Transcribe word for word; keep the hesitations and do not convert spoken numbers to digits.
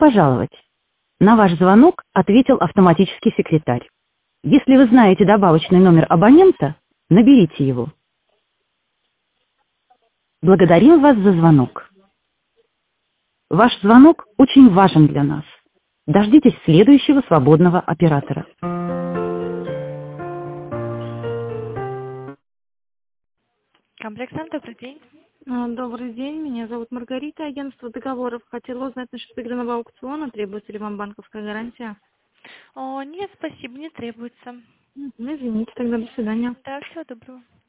пожаловать. На ваш звонок ответил автоматический секретарь. Если вы знаете добавочный номер абонента, наберите его. Благодарим вас за звонок. Ваш звонок очень важен для нас. Дождитесь следующего свободного оператора. Комплексант, добрый день. А, Добрый день, меня зовут Маргарита, агентство договоров. Хотела узнать насчет выигранного аукциона, требуется ли вам банковская гарантия? О, нет, спасибо, не требуется. Мгм, Извините, тогда до свидания. Да, всего доброго.